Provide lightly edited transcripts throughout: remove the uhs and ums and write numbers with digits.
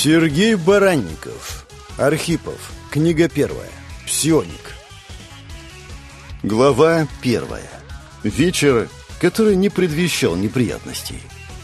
Сергей Баранников. Архипов. Книга первая. Псионик. Глава первая. Вечер, который не предвещал неприятностей.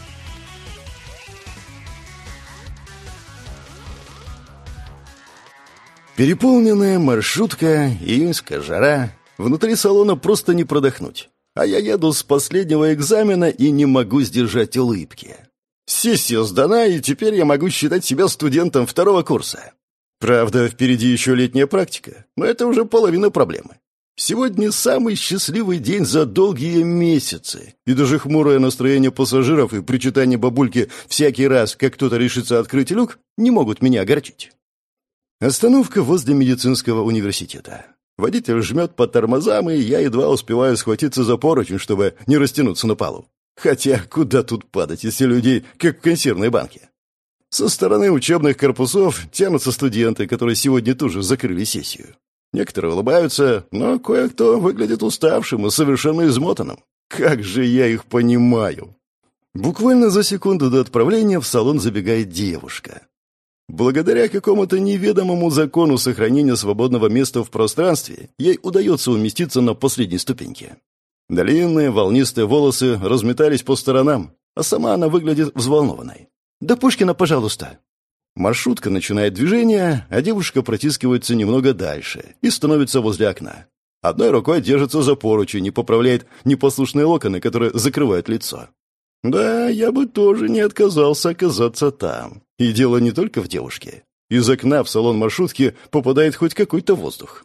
Переполненная маршрутка, июньская жара. Внутри салона просто не продохнуть. А я еду с последнего экзамена и не могу сдержать улыбки. Сессия сдана, и теперь я могу считать себя студентом второго курса. Правда, впереди еще летняя практика, но это уже половина проблемы. Сегодня самый счастливый день за долгие месяцы, и даже хмурое настроение пассажиров и причитание бабульки всякий раз, как кто-то решится открыть люк, не могут меня огорчить. Остановка возле медицинского университета. Водитель жмет по тормозам, и я едва успеваю схватиться за поручень, чтобы не растянуться на полу. Хотя куда тут падать, если людей, как в консервной банке? Со стороны учебных корпусов тянутся студенты, которые сегодня тоже закрыли сессию. Некоторые улыбаются, но кое-кто выглядит уставшим и совершенно измотанным. Как же я их понимаю! Буквально за секунду до отправления в салон забегает девушка. Благодаря какому-то неведомому закону сохранения свободного места в пространстве, ей удается уместиться на последней ступеньке. Длинные волнистые волосы разметались по сторонам, а сама она выглядит взволнованной. «До Пушкина, пожалуйста». Маршрутка начинает движение, а девушка протискивается немного дальше и становится возле окна. Одной рукой держится за поручень и поправляет непослушные локоны, которые закрывают лицо. Да, я бы тоже не отказался оказаться там. И дело не только в девушке. Из окна в салон маршрутки попадает хоть какой-то воздух.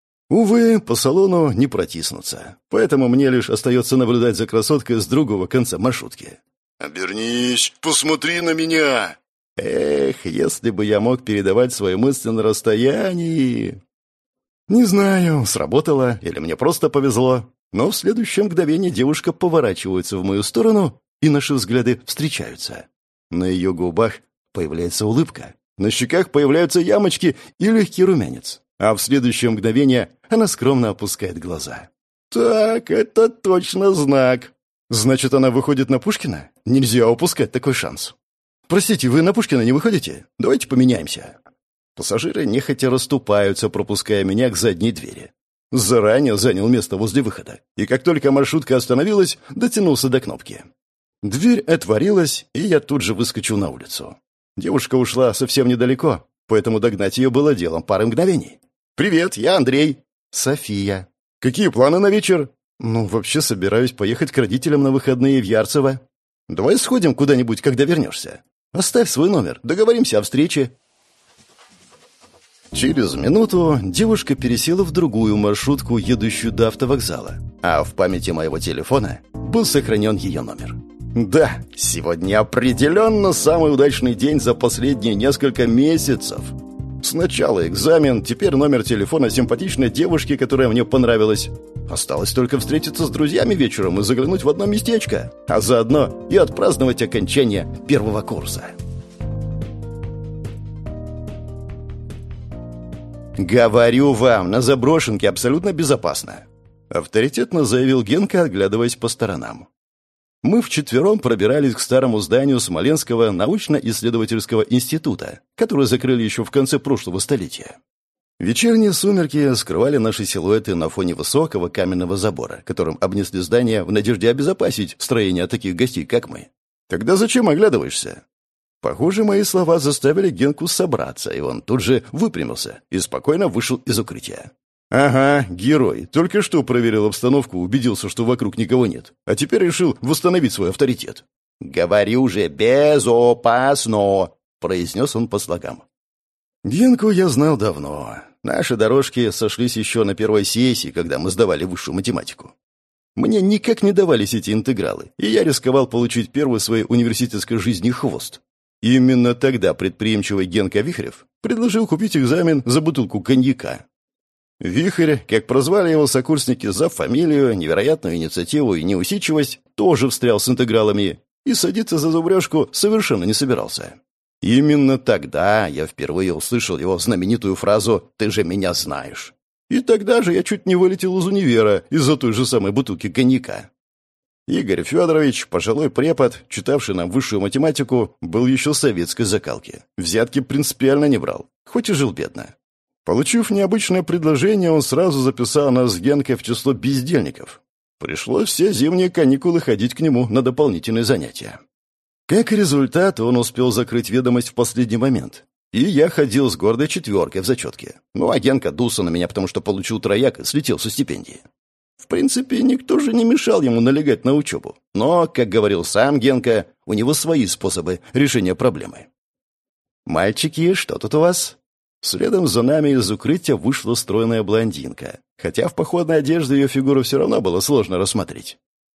Увы, по салону не протиснуться, поэтому мне лишь остается наблюдать за красоткой с другого конца маршрутки. «Обернись, посмотри на меня!» Эх, если бы я мог передавать свои мысли на расстоянии... Не знаю, сработало или мне просто повезло, но в следующее мгновение девушка поворачивается в мою сторону, и наши взгляды встречаются. На ее губах появляется улыбка, на щеках появляются ямочки и легкий румянец. А в следующее мгновение она скромно опускает глаза. «Так, это точно знак. Значит, она выходит на Пушкина? Нельзя упускать такой шанс. Простите, вы на Пушкина не выходите? Давайте поменяемся». Пассажиры нехотя расступаются, пропуская меня к задней двери. Заранее занял место возле выхода, и как только маршрутка остановилась, дотянулся до кнопки. Дверь отворилась, и я тут же выскочил на улицу. Девушка ушла совсем недалеко, поэтому догнать ее было делом пары мгновений. «Привет, я Андрей». «София». «Какие планы на вечер?» «Вообще собираюсь поехать к родителям на выходные в Ярцево». «Давай сходим куда-нибудь, когда вернешься. Оставь свой номер, договоримся о встрече». Через минуту девушка пересела в другую маршрутку, едущую до автовокзала, а в памяти моего телефона был сохранен ее номер. Да, сегодня определенно самый удачный день за последние несколько месяцев. Сначала экзамен, теперь номер телефона симпатичной девушки, которая мне понравилась. Осталось только встретиться с друзьями вечером и заглянуть в одно местечко, а заодно и отпраздновать окончание первого курса. «Говорю вам, на заброшенке абсолютно безопасно», — авторитетно заявил Генка, оглядываясь по сторонам. Мы вчетвером пробирались к старому зданию Смоленского научно-исследовательского института, которое закрыли еще в конце прошлого столетия. Вечерние сумерки скрывали наши силуэты на фоне высокого каменного забора, которым обнесли здание в надежде обезопасить строение таких гостей, как мы. Тогда зачем оглядываешься? Похоже, мои слова заставили Генку собраться, и он тут же выпрямился и спокойно вышел из укрытия. «Ага, герой. Только что проверил обстановку, убедился, что вокруг никого нет. А теперь решил восстановить свой авторитет». «Говорю же, безопасно!» — произнес он по слогам. Генку я знал давно. Наши дорожки сошлись еще на первой сессии, когда мы сдавали высшую математику. Мне никак не давались эти интегралы, и я рисковал получить первый в своей университетской жизни хвост. Именно тогда предприимчивый Генка Вихрев предложил купить экзамен за бутылку коньяка. Вихрь, как прозвали его сокурсники за фамилию, невероятную инициативу и неусидчивость, тоже встрял с интегралами и садиться за зубрежку совершенно не собирался. Именно тогда я впервые услышал его знаменитую фразу «Ты же меня знаешь». И тогда же я чуть не вылетел из универа из-за той же самой бутылки коньяка. Игорь Федорович, пожилой препод, читавший нам высшую математику, был еще советской закалки. Взятки принципиально не брал, хоть и жил бедно. Получив необычное предложение, он сразу записал нас с Генкой в число бездельников. Пришлось все зимние каникулы ходить к нему на дополнительные занятия. Как результат, он успел закрыть ведомость в последний момент. И я ходил с гордой 4 в зачетке. Ну, а Генка дулся на меня, потому что получил трояк и слетел со стипендии. В принципе, никто же не мешал ему налегать на учебу. Но, как говорил сам Генка, у него свои способы решения проблемы. «Мальчики, что тут у вас?» Следом за нами из укрытия вышла стройная блондинка, хотя в походной одежде ее фигуру все равно было сложно рассмотреть.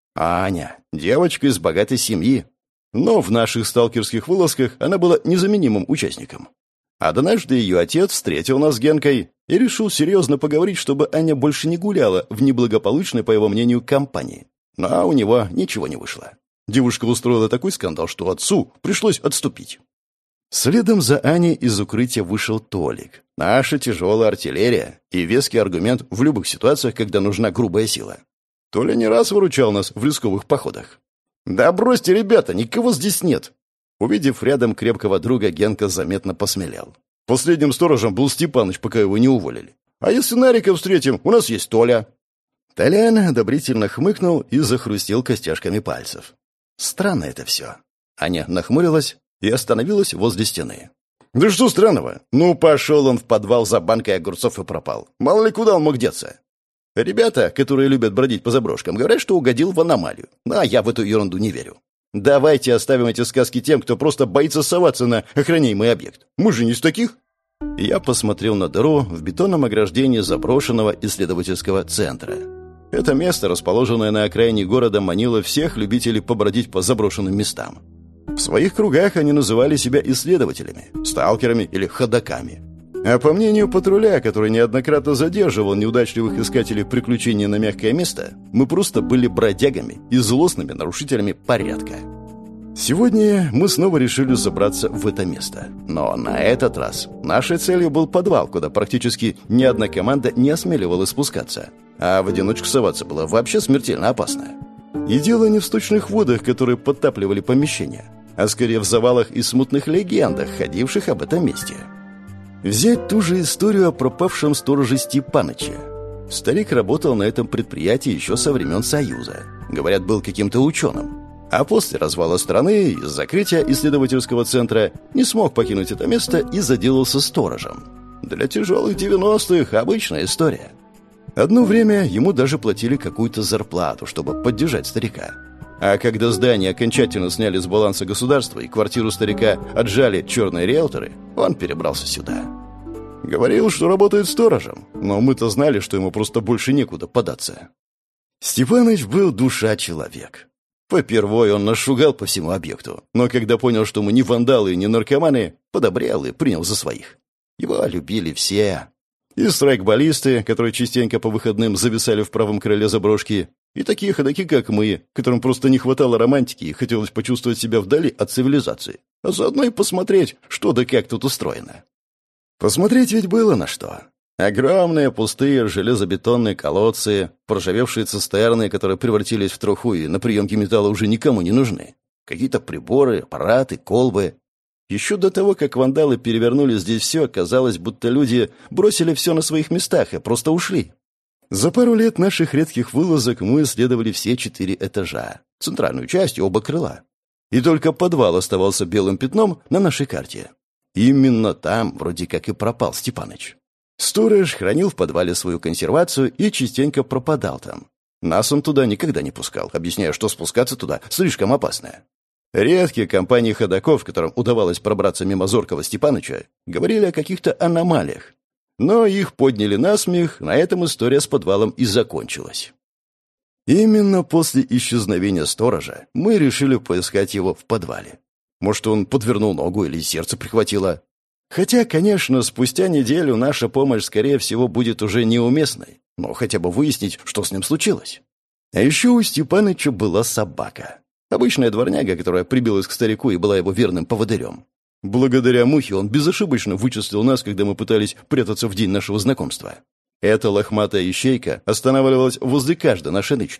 Аня, девочка из богатой семьи. Но в наших сталкерских вылазках она была незаменимым участником. Однажды ее отец встретил нас с Генкой и решил серьезно поговорить, чтобы Аня больше не гуляла в неблагополучной, по его мнению, компании. Но у него ничего не вышло. Девушка устроила такой скандал, что отцу пришлось отступить. Следом за Аней из укрытия вышел Толик. Наша тяжелая артиллерия и веский аргумент в любых ситуациях, когда нужна грубая сила. Толя не раз выручал нас в рисковых походах. «Да бросьте, ребята, никого здесь нет!» Увидев рядом крепкого друга, Генка заметно посмелел. Последним сторожем был Степаныч, пока его не уволили. «А если Нарика встретим, у нас есть Толя». Толян одобрительно хмыкнул и захрустел костяшками пальцев. Странно это все. Аня нахмурилась и остановилась возле стены. «Да что странного? Ну, пошел он в подвал за банкой огурцов и пропал. Мало ли куда он мог деться. Ребята, которые любят бродить по заброшкам, говорят, что угодил в аномалию. А я в эту ерунду не верю. Давайте оставим эти сказки тем, кто просто боится соваться на охраняемый объект. Мы же не из таких». Я посмотрел на дыру в бетонном ограждении заброшенного исследовательского центра. Это место, расположенное на окраине города, манило всех любителей побродить по заброшенным местам. В своих кругах они называли себя исследователями, сталкерами или ходоками. А по мнению патруля, который неоднократно задерживал неудачливых искателей приключений на мягкое место, мы просто были бродягами и злостными нарушителями порядка. Сегодня мы снова решили забраться в это место. Но на этот раз нашей целью был подвал, куда практически ни одна команда не осмеливалась спускаться. А в одиночку соваться было вообще смертельно опасно. И дело не в сточных водах, которые подтапливали помещения, а скорее в завалах и смутных легендах, ходивших об этом месте. Взять ту же историю о пропавшем стороже Степаныче. Старик работал на этом предприятии еще со времен Союза. Говорят, был каким-то ученым. А после развала страны и закрытия исследовательского центра не смог покинуть это место и заделался сторожем. Для тяжелых 90-х обычная история. Одно время ему даже платили какую-то зарплату, чтобы поддержать старика. А когда здание окончательно сняли с баланса государства и квартиру старика отжали черные риэлторы, он перебрался сюда. Говорил, что работает сторожем, но мы-то знали, что ему просто больше некуда податься. Степаныч был душа-человек. Попервой он нас шугал по всему объекту, но когда понял, что мы не вандалы и не наркоманы, подобрел и принял за своих. Его любили все. И страйкболисты, которые частенько по выходным зависали в правом крыле заброшки, и такие ходаки, как мы, которым просто не хватало романтики и хотелось почувствовать себя вдали от цивилизации, а заодно и посмотреть, что да как тут устроено. Посмотреть ведь было на что. Огромные пустые железобетонные колодцы, поржавевшие цистерны, которые превратились в труху и на приемке металла уже никому не нужны. Какие-то приборы, аппараты, колбы. Еще до того, как вандалы перевернули здесь все, казалось, будто люди бросили все на своих местах и просто ушли. За пару лет наших редких вылазок мы исследовали все 4 этажа, центральную часть и оба крыла. И только подвал оставался белым пятном на нашей карте. Именно там вроде как и пропал Степаныч. Сторож хранил в подвале свою консервацию и частенько пропадал там. Нас он туда никогда не пускал, объясняя, что спускаться туда слишком опасно. Редкие компании ходоков, которым удавалось пробраться мимо зоркого Степаныча, говорили о каких-то аномалиях. Но их подняли на смех, на этом история с подвалом и закончилась. Именно после исчезновения сторожа мы решили поискать его в подвале. Может, он подвернул ногу или сердце прихватило. Хотя, конечно, спустя неделю наша помощь, скорее всего, будет уже неуместной, но хотя бы выяснить, что с ним случилось. А еще у Степаныча была собака. Обычная дворняга, которая прибилась к старику и была его верным поводырем. Благодаря мухе он безошибочно вычислил нас, когда мы пытались прятаться в день нашего знакомства. Эта лохматая ищейка останавливалась возле каждой нашей нычки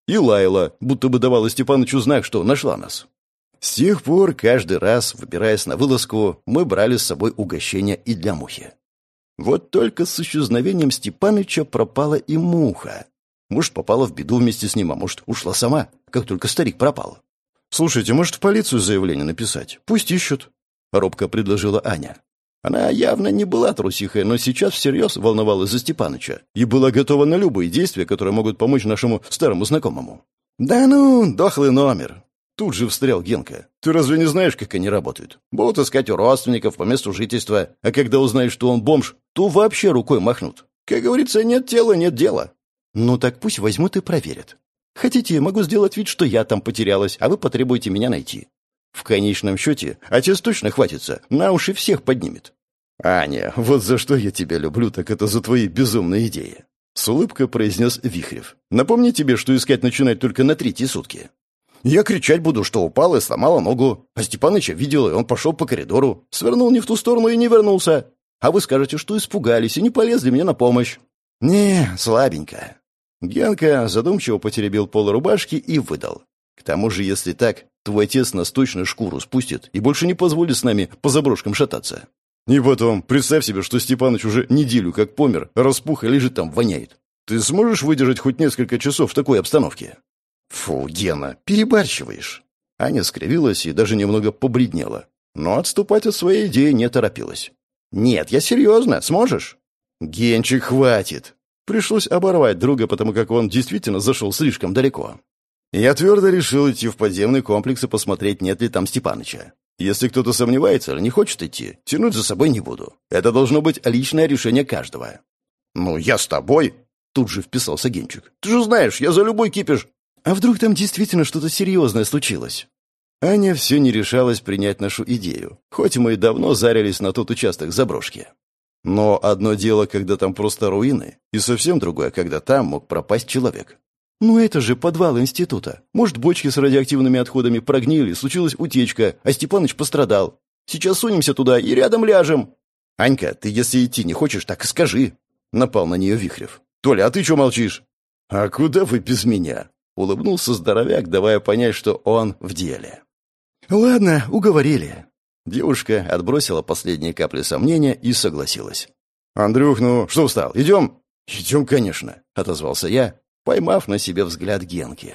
И лаяла, будто бы давала Степанычу знак, что нашла нас. С тех пор, каждый раз, выбираясь на вылазку, мы брали с собой угощения и для Мухи. Вот только с исчезновением Степаныча пропала и Муха. Может, попала в беду вместе с ним, а может, ушла сама, как только старик пропал. «Слушайте, может, в полицию заявление написать? Пусть ищут», — робко предложила Аня. Она явно не была трусихой, но сейчас всерьез волновалась за Степаныча и была готова на любые действия, которые могут помочь нашему старому знакомому. «Да ну, дохлый номер!» Тут же встрял Генка. «Ты разве не знаешь, как они работают? Будут искать у родственников по месту жительства, а когда узнают, что он бомж, то вообще рукой махнут. Как говорится, нет тела, нет дела». «Ну так пусть возьмут и проверят. Хотите, могу сделать вид, что я там потерялась, а вы потребуете меня найти. В конечном счете, отец точно хватится, на уши всех поднимет». «Аня, вот за что я тебя люблю, так это за твои безумные идеи», — с улыбкой произнес Вихрев. «Напомни тебе, что искать начинать только на 3-е сутки. Я кричать буду, что упала и сломала ногу, а Степаныча видела, и он пошел по коридору, свернул не в ту сторону и не вернулся. А вы скажете, что испугались и не полезли мне на помощь». «Не, слабенько». Генка задумчиво потеребил полы рубашки и выдал. «К тому же, если так, твой отец нас точно шкуру спустит и больше не позволит с нами по заброшкам шататься. И потом, представь себе, что Степаныч уже неделю как помер, распух и лежит там, воняет. Ты сможешь выдержать хоть несколько часов в такой обстановке?» «Фу, Гена, перебарщиваешь». Аня скривилась и даже немного побледнела, но отступать от своей идеи не торопилась. «Нет, я серьезно, сможешь?» «Генчик, хватит!» Пришлось оборвать друга, потому как он действительно зашел слишком далеко. Я твердо решил идти в подземный комплекс и посмотреть, нет ли там Степаныча. Если кто-то сомневается или не хочет идти, тянуть за собой не буду. Это должно быть личное решение каждого. «Ну, я с тобой!» Тут же вписался Генчик. «Ты же знаешь, я за любой кипиш!» «А вдруг там действительно что-то серьезное случилось?» Аня все не решалась принять нашу идею, хоть мы и давно зарились на тот участок заброшки. Но одно дело, когда там просто руины, и совсем другое, когда там мог пропасть человек. «Ну это же подвал института. Может, бочки с радиоактивными отходами прогнили, случилась утечка, а Степаныч пострадал. Сейчас сунемся туда и рядом ляжем». «Анька, ты если идти не хочешь, так и скажи», — напал на нее Вихрев. «Толя, а ты что молчишь?» «А куда вы без меня?» — улыбнулся здоровяк, давая понять, что он в деле. «Ладно, уговорили». Девушка отбросила последние капли сомнения и согласилась. «Андрюх, ну что встал? Идем?» «Идем, конечно», — отозвался я, поймав на себе взгляд Генки.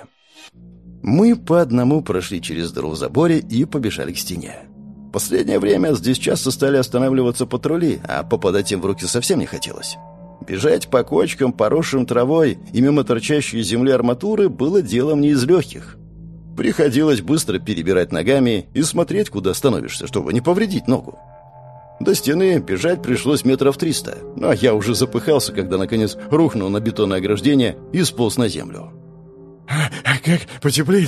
Мы по одному прошли через дыру в заборе и побежали к стене. Последнее время здесь часто стали останавливаться патрули, а попадать им в руки совсем не хотелось. Бежать по кочкам, поросшим травой и мимо торчащей земли арматуры было делом не из легких. Приходилось быстро перебирать ногами и смотреть, куда становишься, чтобы не повредить ногу. До стены бежать пришлось 300 метров, но я уже запыхался, когда, наконец, рухнул на бетонное ограждение и сполз на землю. «Как потеплеет,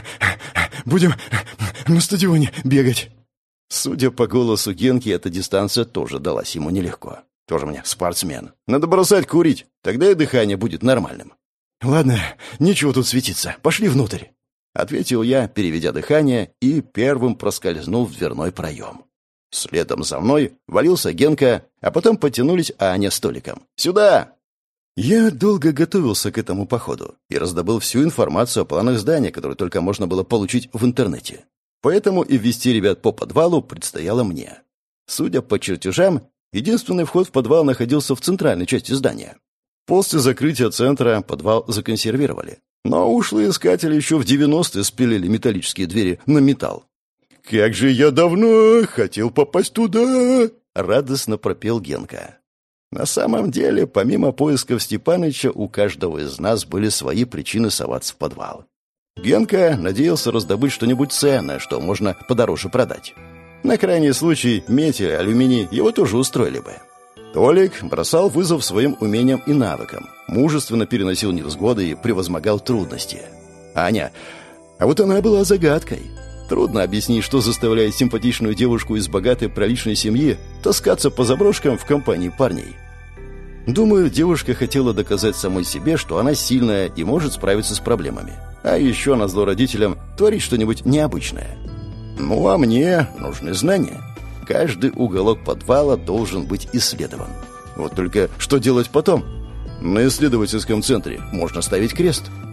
будем на стадионе бегать». Судя по голосу Генки, эта дистанция тоже далась ему нелегко. Тоже мне спортсмен. Надо бросать курить, тогда и дыхание будет нормальным. «Ладно, нечего тут светиться, пошли внутрь», — ответил я, переведя дыхание, и первым проскользнул в дверной проем. Следом за мной валился Генка, а потом потянулись Аня с Толиком. «Сюда!» Я долго готовился к этому походу и раздобыл всю информацию о планах здания, которую только можно было получить в интернете. Поэтому и ввести ребят по подвалу предстояло мне. Судя по чертежам, единственный вход в подвал находился в центральной части здания. После закрытия центра подвал законсервировали. Но ушлые искатели еще в 90-е спилили металлические двери на металл. «Как же я давно хотел попасть туда!» — радостно пропел Генка. На самом деле, помимо поисков Степаныча, у каждого из нас были свои причины соваться в подвал. Генка надеялся раздобыть что-нибудь ценное, что можно подороже продать. На крайний случай медь или алюминий его тоже устроили бы. Толик бросал вызов своим умениям и навыкам, мужественно переносил невзгоды и превозмогал трудности. Аня, а вот она была загадкой. Трудно объяснить, что заставляет симпатичную девушку из богатой приличной семьи таскаться по заброшкам в компании парней. Думаю, девушка хотела доказать самой себе, что она сильная и может справиться с проблемами. А еще назло родителям творить что-нибудь необычное. Ну, а мне нужны знания. Каждый уголок подвала должен быть исследован. Вот только что делать потом? На исследовательском центре можно ставить крест.